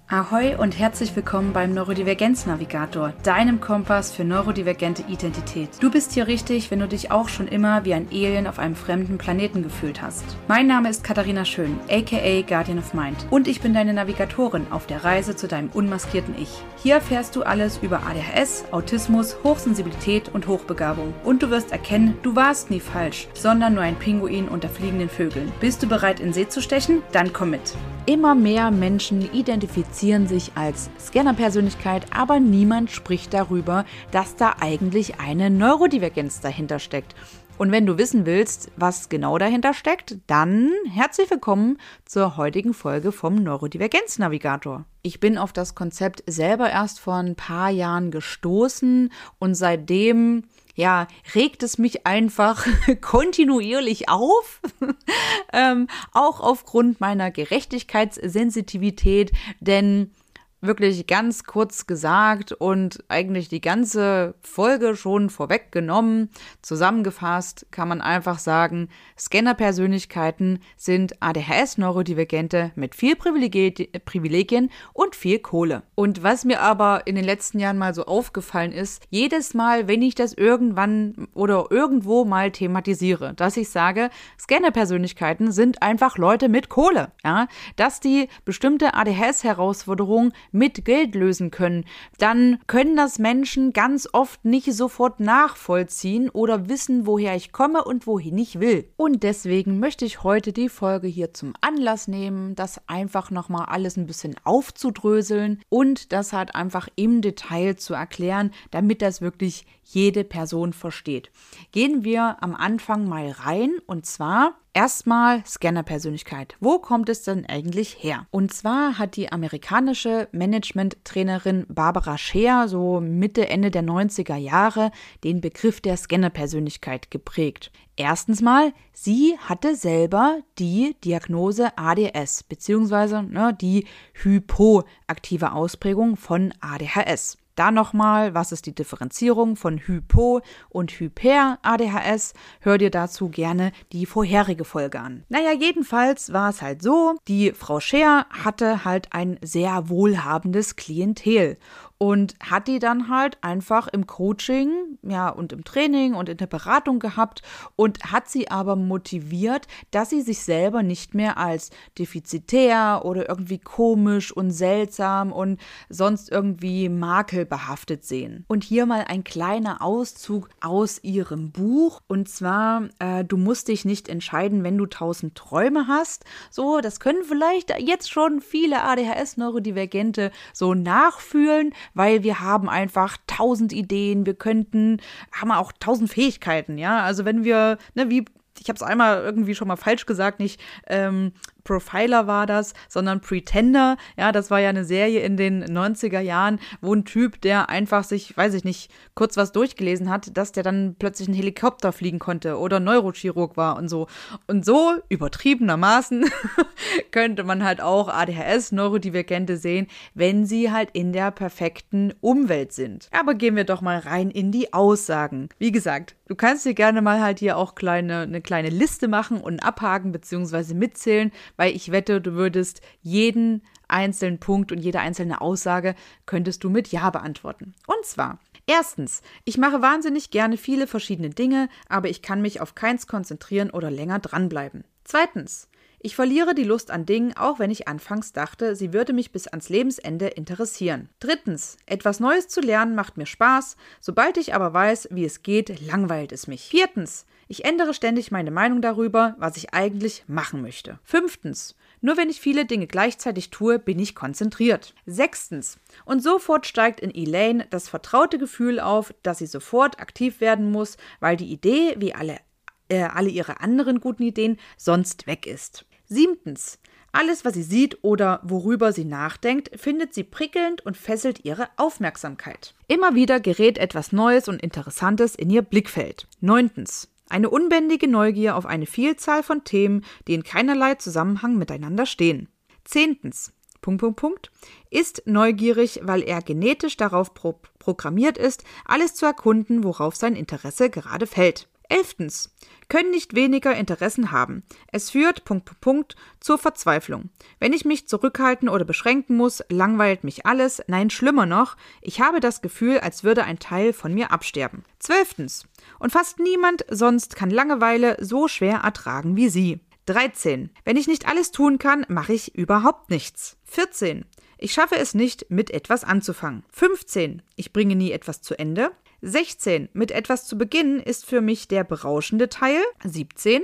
Ahoi und herzlich willkommen beim Neurodivergenz-Navigator, deinem Kompass für neurodivergente Identität. Du bist hier richtig, wenn du dich auch schon immer wie ein Alien auf einem fremden Planeten gefühlt hast. Mein Name ist Katharina Schön, aka Guardian of Mind, und ich bin deine Navigatorin auf der Reise zu deinem unmaskierten Ich. Hier erfährst du alles über ADHS, Autismus, Hochsensibilität und Hochbegabung. Und du wirst erkennen, du warst nie falsch, sondern nur ein Pinguin unter fliegenden Vögeln. Bist du bereit, in See zu stechen? Dann komm mit! Immer mehr Menschen identifizieren sich als Scanner-Persönlichkeit, aber niemand spricht darüber, dass da eigentlich eine Neurodivergenz dahinter steckt. Und wenn du wissen willst, was genau dahinter steckt, dann herzlich willkommen zur heutigen Folge vom Neurodivergenz-Navigator. Ich bin auf das Konzept selber erst vor ein paar Jahren gestoßen und seitdem regt es mich einfach kontinuierlich auf, auch aufgrund meiner Gerechtigkeitssensitivität, denn wirklich ganz kurz gesagt und eigentlich die ganze Folge schon vorweggenommen, zusammengefasst kann man einfach sagen, Scanner-Persönlichkeiten sind ADHS-Neurodivergente mit viel Privilegien und viel Kohle. Und was mir aber in den letzten Jahren mal so aufgefallen ist, jedes Mal, wenn ich das irgendwann oder irgendwo mal thematisiere, dass ich sage, Scanner-Persönlichkeiten sind einfach Leute mit Kohle, ja, dass die bestimmte ADHS-Herausforderungen mit Geld lösen können, dann können das Menschen ganz oft nicht sofort nachvollziehen oder wissen, woher ich komme und wohin ich will. Und deswegen möchte ich heute die Folge hier zum Anlass nehmen, das einfach nochmal alles ein bisschen aufzudröseln und das halt einfach im Detail zu erklären, damit das wirklich jede Person versteht. Gehen wir am Anfang mal rein und zwar erstmal Scanner-Persönlichkeit. Wo kommt es denn eigentlich her? Und zwar hat die amerikanische Management-Trainerin Barbara Scher so Mitte, Ende der 90er Jahre den Begriff der Scanner-Persönlichkeit geprägt. Erstens mal, sie hatte selber die Diagnose ADS beziehungsweise die hypoaktive Ausprägung von ADHS. Da nochmal, was ist die Differenzierung von Hypo- und Hyper-ADHS? Hör dir dazu gerne die vorherige Folge an. Jedenfalls war es halt so, die Frau Scher hatte halt ein sehr wohlhabendes Klientel und hat die dann halt einfach im Coaching, und im Training und in der Beratung gehabt und hat sie aber motiviert, dass sie sich selber nicht mehr als defizitär oder irgendwie komisch und seltsam und sonst irgendwie makelbehaftet sehen. Und hier mal ein kleiner Auszug aus ihrem Buch und zwar, du musst dich nicht entscheiden, wenn du 1000 Träume hast. So, das können vielleicht jetzt schon viele ADHS-Neurodivergente so nachfühlen, weil wir haben einfach 1000 Ideen, wir haben auch 1000 Fähigkeiten, ja, also wenn wir, ich habe es einmal irgendwie schon mal falsch gesagt, nicht Profiler war das, sondern Pretender. Ja, das war ja eine Serie in den 90er Jahren, wo ein Typ, der einfach sich, weiß ich nicht, kurz was durchgelesen hat, dass der dann plötzlich einen Helikopter fliegen konnte oder Neurochirurg war und so. Und so, übertriebenermaßen, könnte man halt auch ADHS-Neurodivergente sehen, wenn sie halt in der perfekten Umwelt sind. Aber gehen wir doch mal rein in die Aussagen. Wie gesagt, du kannst dir gerne mal halt hier auch eine kleine Liste machen und abhaken bzw. mitzählen, weil ich wette, du würdest jeden einzelnen Punkt und jede einzelne Aussage könntest du mit Ja beantworten. Und zwar, erstens, ich mache wahnsinnig gerne viele verschiedene Dinge, aber ich kann mich auf keins konzentrieren oder länger dranbleiben. Zweitens, ich verliere die Lust an Dingen, auch wenn ich anfangs dachte, sie würde mich bis ans Lebensende interessieren. Drittens, etwas Neues zu lernen macht mir Spaß, sobald ich aber weiß, wie es geht, langweilt es mich. Viertens, ich ändere ständig meine Meinung darüber, was ich eigentlich machen möchte. Fünftens, nur wenn ich viele Dinge gleichzeitig tue, bin ich konzentriert. Sechstens, und sofort steigt in Elaine das vertraute Gefühl auf, dass sie sofort aktiv werden muss, weil die Idee, wie alle ihre anderen guten Ideen, sonst weg ist. Siebtens, alles, was sie sieht oder worüber sie nachdenkt, findet sie prickelnd und fesselt ihre Aufmerksamkeit. Immer wieder gerät etwas Neues und Interessantes in ihr Blickfeld. Neuntens, eine unbändige Neugier auf eine Vielzahl von Themen, die in keinerlei Zusammenhang miteinander stehen. Zehntens, ist neugierig, weil er genetisch darauf programmiert ist, alles zu erkunden, worauf sein Interesse gerade fällt. 11. Können nicht weniger Interessen haben. Es führt zur Verzweiflung. Wenn ich mich zurückhalten oder beschränken muss, langweilt mich alles. Nein, schlimmer noch, ich habe das Gefühl, als würde ein Teil von mir absterben. 12. Und fast niemand sonst kann Langeweile so schwer ertragen wie Sie. 13. Wenn ich nicht alles tun kann, mache ich überhaupt nichts. 14. Ich schaffe es nicht, mit etwas anzufangen. 15. Ich bringe nie etwas zu Ende. 16. Mit etwas zu beginnen ist für mich der berauschende Teil. 17.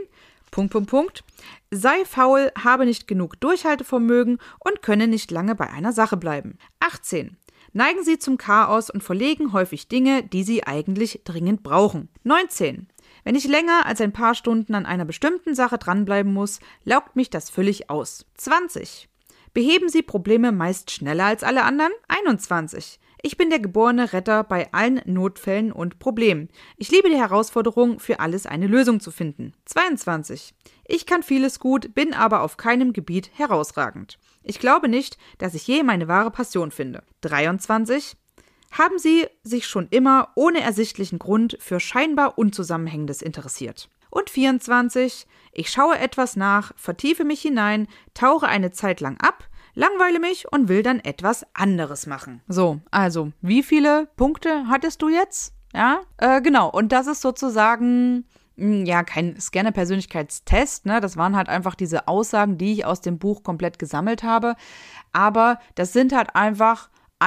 Sei faul, habe nicht genug Durchhaltevermögen und könne nicht lange bei einer Sache bleiben. 18. Neigen Sie zum Chaos und verlegen häufig Dinge, die Sie eigentlich dringend brauchen. 19. Wenn ich länger als ein paar Stunden an einer bestimmten Sache dranbleiben muss, laugt mich das völlig aus. 20. Beheben Sie Probleme meist schneller als alle anderen? 21. Ich bin der geborene Retter bei allen Notfällen und Problemen. Ich liebe die Herausforderung, für alles eine Lösung zu finden. 22. Ich kann vieles gut, bin aber auf keinem Gebiet herausragend. Ich glaube nicht, dass ich je meine wahre Passion finde. 23. Haben Sie sich schon immer ohne ersichtlichen Grund für scheinbar Unzusammenhängendes interessiert? Und 24. Ich schaue etwas nach, vertiefe mich hinein, tauche eine Zeit lang ab, langweile mich und will dann etwas anderes machen. So, also, wie viele Punkte hattest du jetzt? Ja, genau. Und das ist sozusagen, kein Scanner-Persönlichkeitstest, ne? Das waren halt einfach diese Aussagen, die ich aus dem Buch komplett gesammelt habe. Aber das sind halt einfach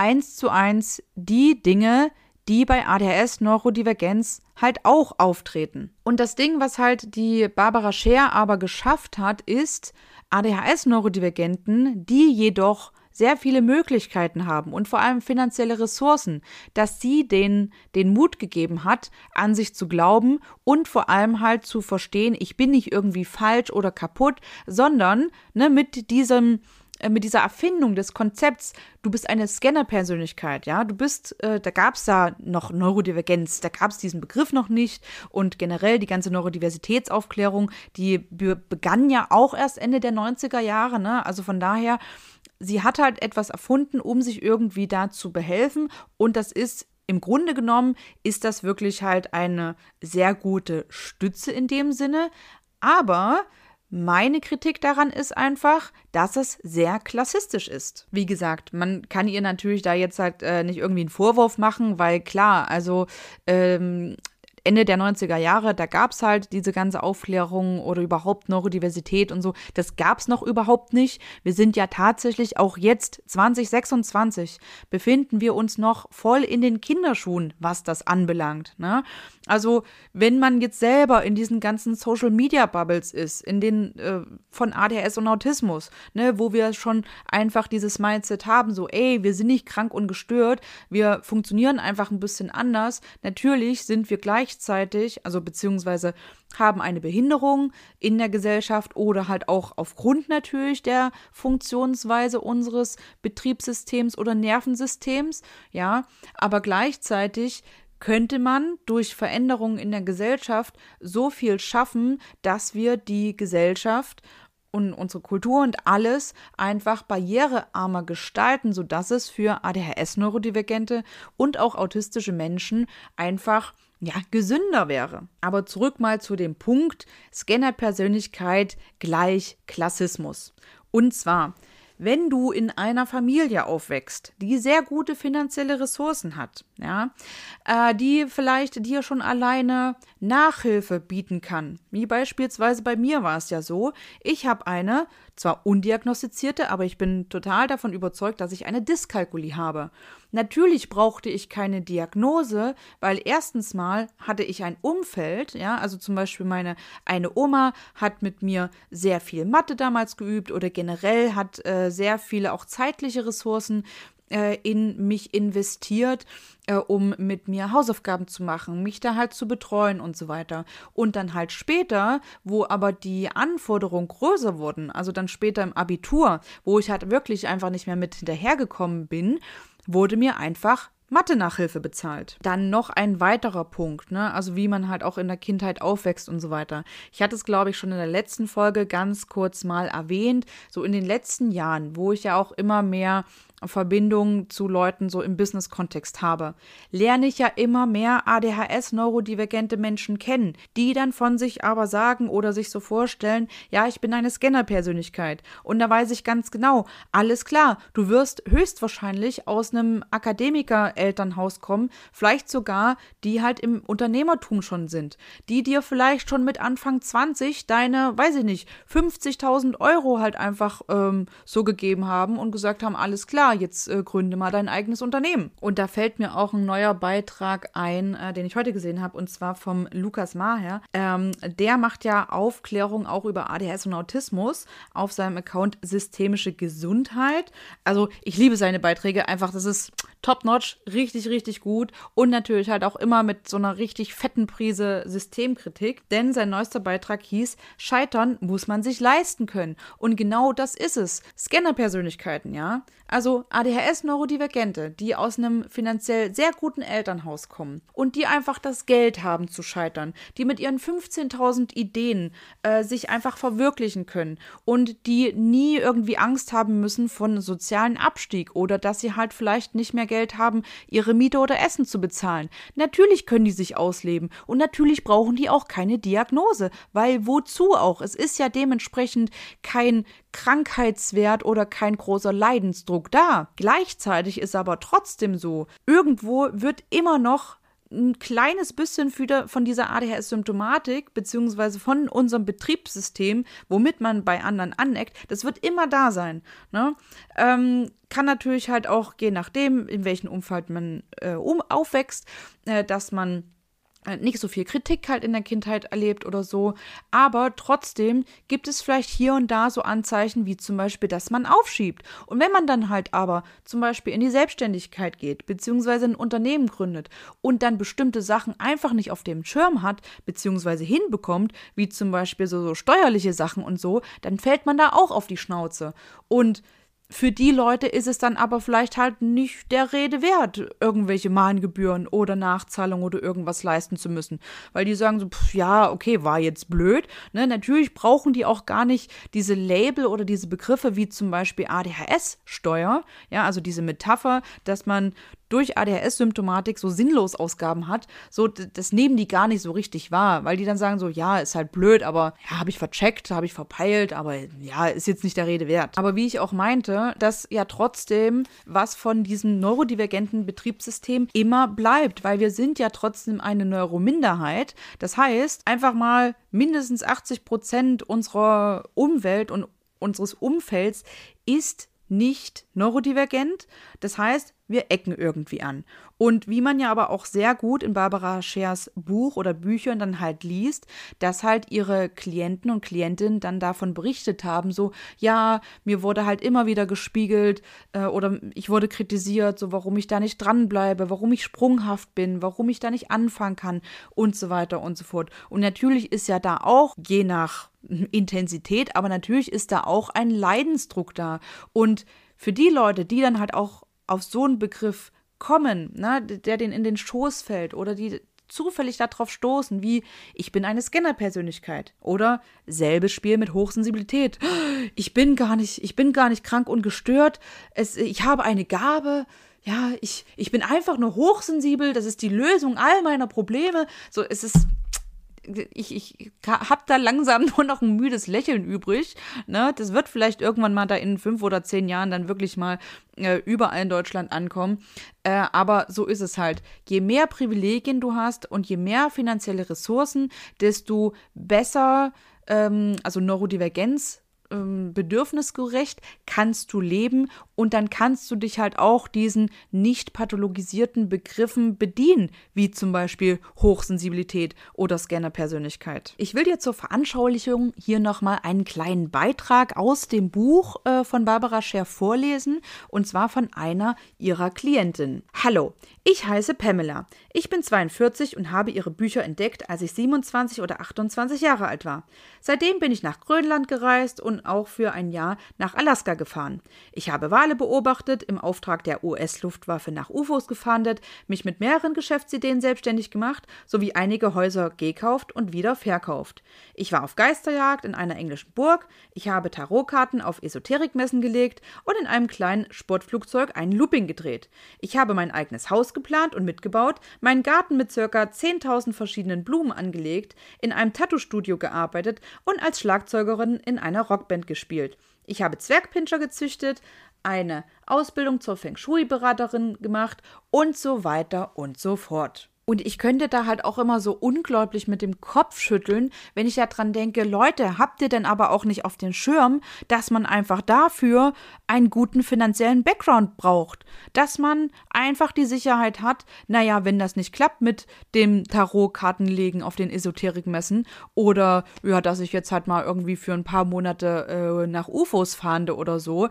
1:1 die Dinge, die bei ADHS, Neurodivergenz halt auch auftreten. Und das Ding, was halt die Barbara Scher aber geschafft hat, ist, ADHS-Neurodivergenten, die jedoch sehr viele Möglichkeiten haben und vor allem finanzielle Ressourcen, dass sie denen den Mut gegeben hat, an sich zu glauben und vor allem halt zu verstehen, ich bin nicht irgendwie falsch oder kaputt, sondern mit dieser Erfindung des Konzepts, du bist eine Scanner-Persönlichkeit, ja, du bist, da gab es ja noch Neurodivergenz, da gab es diesen Begriff noch nicht und generell die ganze Neurodiversitätsaufklärung, die begann ja auch erst Ende der 90er Jahre, ne, also von daher, sie hat halt etwas erfunden, um sich irgendwie da zu behelfen und das ist im Grunde genommen, ist das wirklich halt eine sehr gute Stütze in dem Sinne, aber meine Kritik daran ist einfach, dass es sehr klassistisch ist. Wie gesagt, man kann ihr natürlich da jetzt halt nicht irgendwie einen Vorwurf machen, weil klar, also Ende der 90er Jahre, da gab es halt diese ganze Aufklärung oder überhaupt Neurodiversität und so. Das gab es noch überhaupt nicht. Wir sind ja tatsächlich auch jetzt, 2026, befinden wir uns noch voll in den Kinderschuhen, was das anbelangt, ne? Also, wenn man jetzt selber in diesen ganzen Social-Media-Bubbles ist, in den von ADHS und Autismus, ne, wo wir schon einfach dieses Mindset haben, so, ey, wir sind nicht krank und gestört, wir funktionieren einfach ein bisschen anders. Natürlich sind wir gleichzeitig, also beziehungsweise haben eine Behinderung in der Gesellschaft oder halt auch aufgrund natürlich der Funktionsweise unseres Betriebssystems oder Nervensystems, ja, aber gleichzeitig könnte man durch Veränderungen in der Gesellschaft so viel schaffen, dass wir die Gesellschaft und unsere Kultur und alles einfach barrierearmer gestalten, sodass es für ADHS-Neurodivergente und auch autistische Menschen einfach gesünder wäre. Aber zurück mal zu dem Punkt, Scanner-Persönlichkeit gleich Klassismus. Und zwar, wenn du in einer Familie aufwächst, die sehr gute finanzielle Ressourcen hat, ja, die vielleicht dir schon alleine Nachhilfe bieten kann, wie beispielsweise bei mir war es ja so, ich habe eine, zwar undiagnostizierte, aber ich bin total davon überzeugt, dass ich eine Dyskalkulie habe. Natürlich brauchte ich keine Diagnose, weil erstens mal hatte ich ein Umfeld, ja, also zum Beispiel meine eine Oma hat mit mir sehr viel Mathe damals geübt oder generell hat sehr viele auch zeitliche Ressourcen in mich investiert, um mit mir Hausaufgaben zu machen, mich da halt zu betreuen und so weiter. Und dann halt später, wo aber die Anforderungen größer wurden, also dann später im Abitur, wo ich halt wirklich einfach nicht mehr mit hinterhergekommen bin, wurde mir einfach Mathe-Nachhilfe bezahlt. Dann noch ein weiterer Punkt, ne? Also wie man halt auch in der Kindheit aufwächst und so weiter. Ich hatte es, glaube ich, schon in der letzten Folge ganz kurz mal erwähnt, so in den letzten Jahren, wo ich ja auch immer mehr Verbindung zu Leuten so im Business-Kontext habe, lerne ich ja immer mehr ADHS-neurodivergente Menschen kennen, die dann von sich aber sagen oder sich so vorstellen, ja, ich bin eine Scanner-Persönlichkeit. Und da weiß ich ganz genau, alles klar, du wirst höchstwahrscheinlich aus einem Akademiker-Elternhaus kommen, vielleicht sogar, die halt im Unternehmertum schon sind, die dir vielleicht schon mit Anfang 20 deine, weiß ich nicht, 50.000 Euro halt einfach so gegeben haben und gesagt haben, alles klar, jetzt gründe mal dein eigenes Unternehmen. Und da fällt mir auch ein neuer Beitrag ein, den ich heute gesehen habe, und zwar vom Lukas Maher. Der macht ja Aufklärung auch über ADHS und Autismus auf seinem Account Systemische Gesundheit. Also ich liebe seine Beiträge, einfach, das ist top-notch, richtig, richtig gut und natürlich halt auch immer mit so einer richtig fetten Prise Systemkritik, denn sein neuester Beitrag hieß, Scheitern muss man sich leisten können. Und genau das ist es. Scanner-Persönlichkeiten, ja. Also ADHS-Neurodivergente, die aus einem finanziell sehr guten Elternhaus kommen und die einfach das Geld haben zu scheitern, die mit ihren 15.000 Ideen sich einfach verwirklichen können und die nie irgendwie Angst haben müssen von sozialen Abstieg oder dass sie halt vielleicht nicht mehr Geld haben, ihre Miete oder Essen zu bezahlen. Natürlich können die sich ausleben und natürlich brauchen die auch keine Diagnose, weil wozu auch? Es ist ja dementsprechend kein Krankheitswert oder kein großer Leidensdruck da. Gleichzeitig ist aber trotzdem so, irgendwo wird immer noch ein kleines bisschen von dieser ADHS-Symptomatik beziehungsweise von unserem Betriebssystem, womit man bei anderen aneckt, das wird immer da sein. Ne? Kann natürlich halt auch, je nachdem, in welchem Umfeld man aufwächst, dass man nicht so viel Kritik halt in der Kindheit erlebt oder so, aber trotzdem gibt es vielleicht hier und da so Anzeichen, wie zum Beispiel, dass man aufschiebt. Und wenn man dann halt aber zum Beispiel in die Selbstständigkeit geht, beziehungsweise ein Unternehmen gründet und dann bestimmte Sachen einfach nicht auf dem Schirm hat, beziehungsweise hinbekommt, wie zum Beispiel so steuerliche Sachen und so, dann fällt man da auch auf die Schnauze. Und für die Leute ist es dann aber vielleicht halt nicht der Rede wert, irgendwelche Mahngebühren oder Nachzahlungen oder irgendwas leisten zu müssen. Weil die sagen so, ja, okay, war jetzt blöd. Ne? Natürlich brauchen die auch gar nicht diese Label oder diese Begriffe wie zum Beispiel ADHS-Steuer. Ja, also diese Metapher, dass man durch ADHS-Symptomatik so sinnlos Ausgaben hat, so, das nehmen die gar nicht so richtig wahr, weil die dann sagen so, ja, ist halt blöd, aber ja, habe ich vercheckt, habe ich verpeilt, aber ja, ist jetzt nicht der Rede wert. Aber wie ich auch meinte, dass ja trotzdem was von diesem neurodivergenten Betriebssystem immer bleibt, weil wir sind ja trotzdem eine Neurominderheit. Das heißt, einfach mal mindestens 80% unserer Umwelt und unseres Umfelds ist nicht neurodivergent. Das heißt, wir ecken irgendwie an. Und wie man ja aber auch sehr gut in Barbara Schers Buch oder Büchern dann halt liest, dass halt ihre Klienten und Klientinnen dann davon berichtet haben, so, ja, mir wurde halt immer wieder gespiegelt oder ich wurde kritisiert, so warum ich da nicht dranbleibe, warum ich sprunghaft bin, warum ich da nicht anfangen kann und so weiter und so fort. Und natürlich ist ja da auch, je nach Intensität, aber natürlich ist da auch ein Leidensdruck da. Und für die Leute, die dann halt auch auf so einen Begriff kommen, ne, der denen in den Schoß fällt oder die zufällig darauf stoßen, wie ich bin eine Scanner-Persönlichkeit oder selbes Spiel mit Hochsensibilität. Ich bin gar nicht krank und gestört. Ich habe eine Gabe. Ja, ich bin einfach nur hochsensibel. Das ist die Lösung all meiner Probleme. So, es ist ich habe da langsam nur noch ein müdes Lächeln übrig. Ne? Das wird vielleicht irgendwann mal da in 5 oder 10 Jahren dann wirklich mal überall in Deutschland ankommen. Aber so ist es halt. Je mehr Privilegien du hast und je mehr finanzielle Ressourcen, desto besser, also Neurodivergenz, bedürfnisgerecht kannst du leben und dann kannst du dich halt auch diesen nicht pathologisierten Begriffen bedienen, wie zum Beispiel Hochsensibilität oder Scanner-Persönlichkeit. Ich will dir zur Veranschaulichung hier nochmal einen kleinen Beitrag aus dem Buch von Barbara Scher vorlesen und zwar von einer ihrer Klientinnen. Hallo, ich heiße Pamela. Ich bin 42 und habe ihre Bücher entdeckt, als ich 27 oder 28 Jahre alt war. Seitdem bin ich nach Grönland gereist und auch für ein Jahr nach Alaska gefahren. Ich habe Wale beobachtet, im Auftrag der US-Luftwaffe nach UFOs gefahndet, mich mit mehreren Geschäftsideen selbstständig gemacht, sowie einige Häuser gekauft und wieder verkauft. Ich war auf Geisterjagd in einer englischen Burg, ich habe Tarotkarten auf Esoterikmessen gelegt und in einem kleinen Sportflugzeug einen Looping gedreht. Ich habe mein eigenes Haus geplant und mitgebaut, meinen Garten mit ca. 10.000 verschiedenen Blumen angelegt, in einem Tattoo-Studio gearbeitet und als Schlagzeugerin in einer Rockband gespielt. Ich habe Zwergpinscher gezüchtet, eine Ausbildung zur Feng-Shui-Beraterin gemacht und so weiter und so fort. Und ich könnte da halt auch immer so unglaublich mit dem Kopf schütteln, wenn ich ja dran denke, Leute, habt ihr denn aber auch nicht auf den Schirm, dass man einfach dafür einen guten finanziellen Background braucht? Dass man einfach die Sicherheit hat, naja, wenn das nicht klappt mit dem Tarotkartenlegen auf den Esoterikmessen oder ja, dass ich jetzt halt mal irgendwie für ein paar Monate nach UFOs fahnde oder so.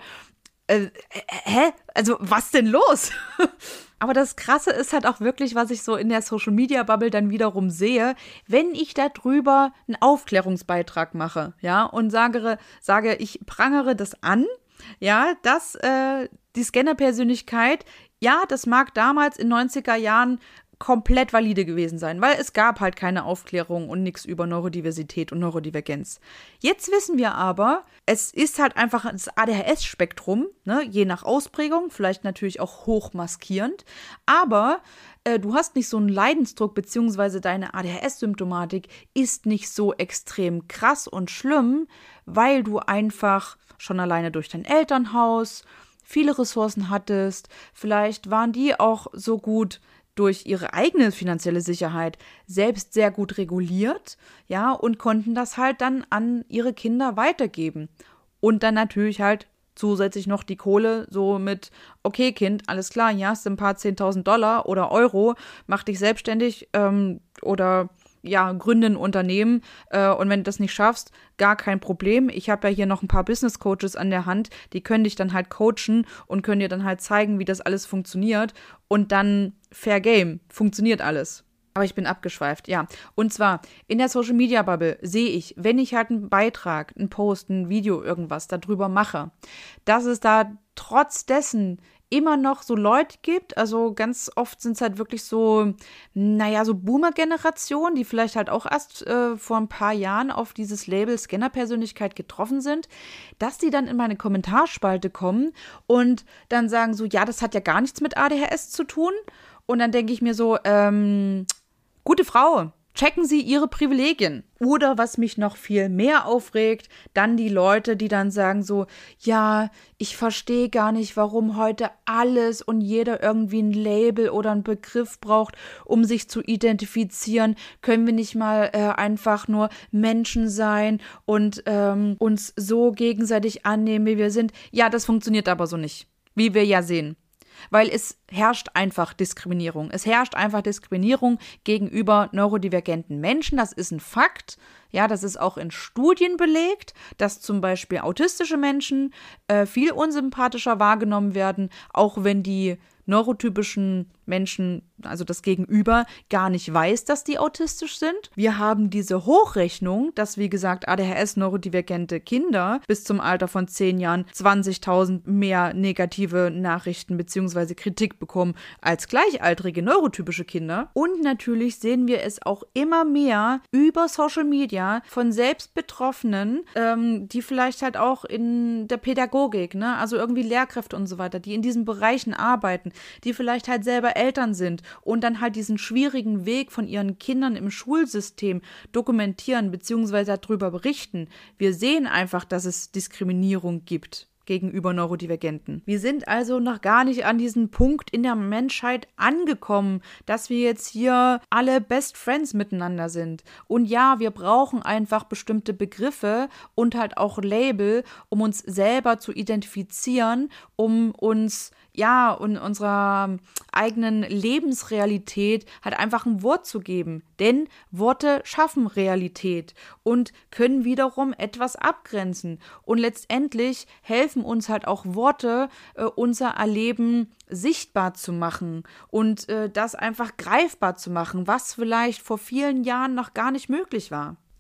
Also was denn los? Aber das Krasse ist halt auch wirklich, was ich so in der Social-Media-Bubble dann wiederum sehe, wenn ich darüber einen Aufklärungsbeitrag mache, ja, und sage, ich prangere das an, ja, dass die Scanner-Persönlichkeit, ja, das mag damals in 90er Jahren komplett valide gewesen sein, weil es gab halt keine Aufklärung und nichts über Neurodiversität und Neurodivergenz. Jetzt wissen wir aber, es ist halt einfach das ADHS-Spektrum, ne, je nach Ausprägung, vielleicht natürlich auch hochmaskierend, aber du hast nicht so einen Leidensdruck, beziehungsweise deine ADHS-Symptomatik ist nicht so extrem krass und schlimm, weil du einfach schon alleine durch dein Elternhaus viele Ressourcen hattest, vielleicht waren die auch so gut durch ihre eigene finanzielle Sicherheit selbst sehr gut reguliert, ja, und konnten das halt dann an ihre Kinder weitergeben. Und dann natürlich halt zusätzlich noch die Kohle so mit, okay Kind, alles klar, ja, hast ein paar 10.000 Dollar oder Euro, mach dich selbstständig oder ja, gründe ein Unternehmen und wenn du das nicht schaffst, gar kein Problem. Ich habe ja hier noch ein paar Business Coaches an der Hand, die können dich dann halt coachen und können dir dann halt zeigen, wie das alles funktioniert und dann fair game, funktioniert alles. Aber ich bin abgeschweift, ja. Und zwar in der Social-Media-Bubble sehe ich, wenn ich halt einen Beitrag, einen Post, ein Video, irgendwas darüber mache, dass es da trotz dessen immer noch so Leute gibt, also ganz oft sind es halt wirklich so, naja, so Boomer-Generation, die vielleicht halt auch erst vor ein paar Jahren auf dieses Label Scanner-Persönlichkeit getroffen sind, dass die dann in meine Kommentarspalte kommen und dann sagen so, ja, das hat ja gar nichts mit ADHS zu tun. Und dann denke ich mir so, gute Frau, checken Sie Ihre Privilegien. Oder was mich noch viel mehr aufregt, dann die Leute, die dann sagen so, ja, ich verstehe gar nicht, warum heute alles und jeder irgendwie ein Label oder einen Begriff braucht, um sich zu identifizieren. Können wir nicht mal einfach nur Menschen sein und uns so gegenseitig annehmen, wie wir sind? Ja, das funktioniert aber so nicht, wie wir ja sehen. Weil es herrscht einfach Diskriminierung. Es herrscht einfach Diskriminierung gegenüber neurodivergenten Menschen. Das ist ein Fakt. Ja, das ist auch in Studien belegt, dass zum Beispiel autistische Menschen viel unsympathischer wahrgenommen werden, auch wenn die neurotypischen Menschen, also das Gegenüber, gar nicht weiß, dass die autistisch sind. Wir haben diese Hochrechnung, dass, wie gesagt, ADHS-neurodivergente Kinder bis zum Alter von 10 Jahren 20.000 mehr negative Nachrichten bzw. Kritik bekommen als gleichaltrige neurotypische Kinder. Und natürlich sehen wir es auch immer mehr über Social Media von Selbstbetroffenen, die vielleicht halt auch in der Pädagogik, ne, also irgendwie Lehrkräfte und so weiter, die in diesen Bereichen arbeiten, die vielleicht halt selber Eltern sind und dann halt diesen schwierigen Weg von ihren Kindern im Schulsystem dokumentieren bzw. darüber berichten. Wir sehen einfach, dass es Diskriminierung gibt gegenüber Neurodivergenten. Wir sind also noch gar nicht an diesem Punkt in der Menschheit angekommen, dass wir jetzt hier alle Best Friends miteinander sind. Und ja, wir brauchen einfach bestimmte Begriffe und halt auch Label, um uns selber zu identifizieren, um uns und unserer eigenen Lebensrealität halt einfach ein Wort zu geben. Denn Worte schaffen Realität und können wiederum etwas abgrenzen. Und letztendlich helfen uns halt auch Worte, unser Erleben sichtbar zu machen und das einfach greifbar zu machen, was vielleicht vor vielen Jahren noch gar nicht möglich war.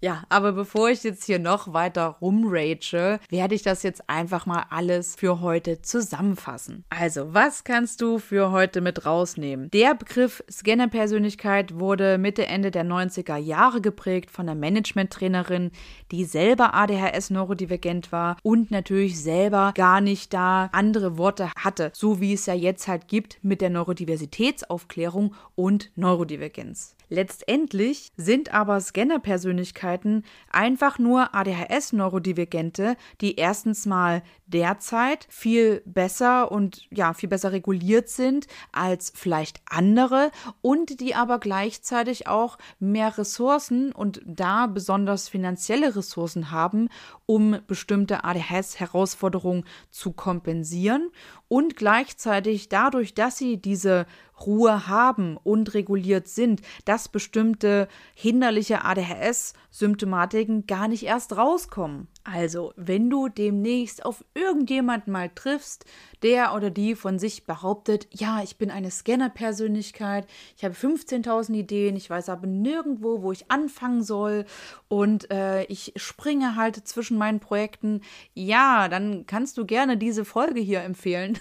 Ja, aber bevor ich jetzt hier noch weiter rumrage, werde ich das jetzt einfach mal alles für heute zusammenfassen. Also, was kannst du für heute mit rausnehmen? Der Begriff Scanner-Persönlichkeit wurde Mitte, Ende der 90er Jahre geprägt von einer Management-Trainerin, die selber ADHS-neurodivergent war und natürlich selber gar nicht da andere Worte hatte, so wie es ja jetzt halt gibt mit der Neurodiversitätsaufklärung und Neurodivergenz. Letztendlich sind aber Scanner-Persönlichkeiten einfach nur ADHS-Neurodivergente, die erstens mal derzeit viel besser und viel besser reguliert sind als vielleicht andere und die aber gleichzeitig auch mehr Ressourcen und da besonders finanzielle Ressourcen haben, um bestimmte ADHS-Herausforderungen zu kompensieren und gleichzeitig dadurch, dass sie diese Ruhe haben und reguliert sind, dass bestimmte hinderliche ADHS-Symptomatiken gar nicht erst rauskommen. Also, wenn du demnächst auf irgendjemanden mal triffst, der oder die von sich behauptet, ja, ich bin eine Scanner-Persönlichkeit, ich habe 15.000 Ideen, ich weiß aber nirgendwo, wo ich anfangen soll und ich springe halt zwischen meinen Projekten, ja, dann kannst du gerne diese Folge hier empfehlen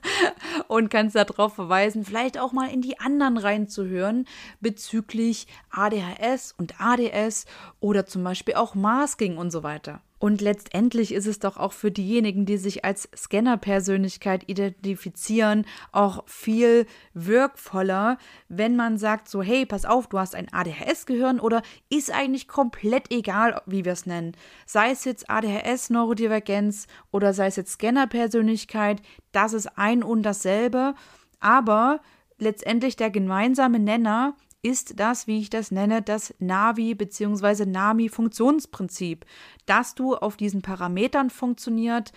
und kannst darauf verweisen, vielleicht auch mal in die anderen reinzuhören bezüglich ADHS und ADS oder zum Beispiel auch Masking und so weiter. Und letztendlich ist es doch auch für diejenigen, die sich als Scanner-Persönlichkeit identifizieren, auch viel wirkvoller, wenn man sagt so, hey, pass auf, du hast ein ADHS-Gehirn oder ist eigentlich komplett egal, wie wir es nennen. Sei es jetzt ADHS, Neurodivergenz oder sei es jetzt Scanner-Persönlichkeit, das ist ein und dasselbe, aber letztendlich der gemeinsame Nenner ist das, wie ich das nenne, das Navi- bzw. NAMI-Funktionsprinzip, dass du auf diesen Parametern funktionierst,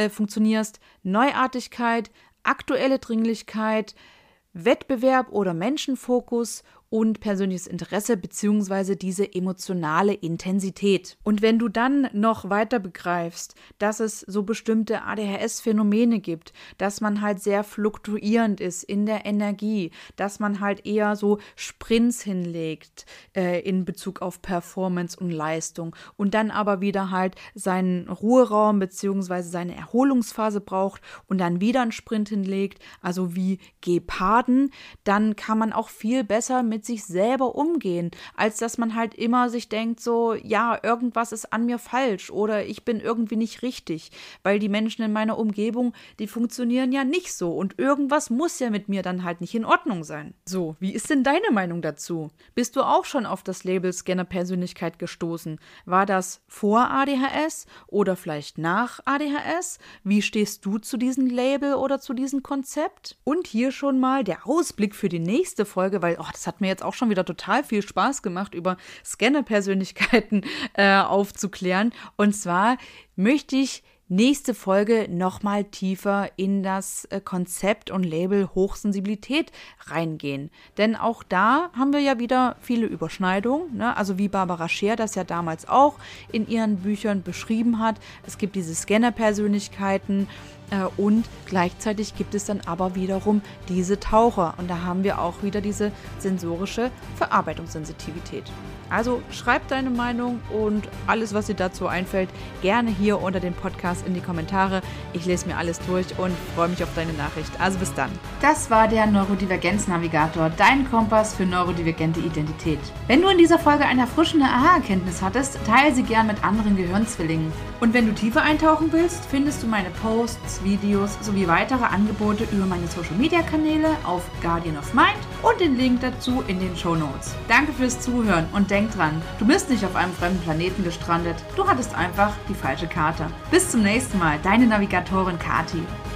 Neuartigkeit, aktuelle Dringlichkeit, Wettbewerb oder Menschenfokus und persönliches Interesse bzw. diese emotionale Intensität. Und wenn du dann noch weiter begreifst, dass es so bestimmte ADHS-Phänomene gibt, dass man halt sehr fluktuierend ist in der Energie, dass man halt eher so Sprints hinlegt in Bezug auf Performance und Leistung und dann aber wieder halt seinen Ruheraum bzw. seine Erholungsphase braucht und dann wieder einen Sprint hinlegt, also wie Geparden, dann kann man auch viel besser mit sich selber umgehen, als dass man halt immer sich denkt so, ja, irgendwas ist an mir falsch oder ich bin irgendwie nicht richtig, weil die Menschen in meiner Umgebung, die funktionieren ja nicht so und irgendwas muss ja mit mir dann halt nicht in Ordnung sein. So, wie ist denn deine Meinung dazu? Bist du auch schon auf das Label Scanner-Persönlichkeit gestoßen? War das vor ADHS oder vielleicht nach ADHS? Wie stehst du zu diesem Label oder zu diesem Konzept? Und hier schon mal der Ausblick für die nächste Folge, weil das hat mir jetzt auch schon wieder total viel Spaß gemacht, über Scanner-Persönlichkeiten aufzuklären. Und zwar möchte ich nächste Folge nochmal tiefer in das Konzept und Label Hochsensibilität reingehen. Denn auch da haben wir ja wieder viele Überschneidungen, ne? Also wie Barbara Scher das ja damals auch in ihren Büchern beschrieben hat. Es gibt diese Scanner-Persönlichkeiten und gleichzeitig gibt es dann aber wiederum diese Taucher. Und da haben wir auch wieder diese sensorische Verarbeitungssensitivität. Also schreib deine Meinung und alles, was dir dazu einfällt, gerne hier unter dem Podcast in die Kommentare. Ich lese mir alles durch und freue mich auf deine Nachricht. Also bis dann. Das war der Neurodivergenz-Navigator, dein Kompass für neurodivergente Identität. Wenn du in dieser Folge eine erfrischende Aha-Erkenntnis hattest, teile sie gern mit anderen Gehirnzwillingen. Und wenn du tiefer eintauchen willst, findest du meine Posts, Videos sowie weitere Angebote über meine Social-Media-Kanäle auf Guardian of Mind und den Link dazu in den Shownotes. Danke fürs Zuhören und denk dran, du bist nicht auf einem fremden Planeten gestrandet, du hattest einfach die falsche Karte. Bis zum nächsten Mal, deine Navigatorin Kati.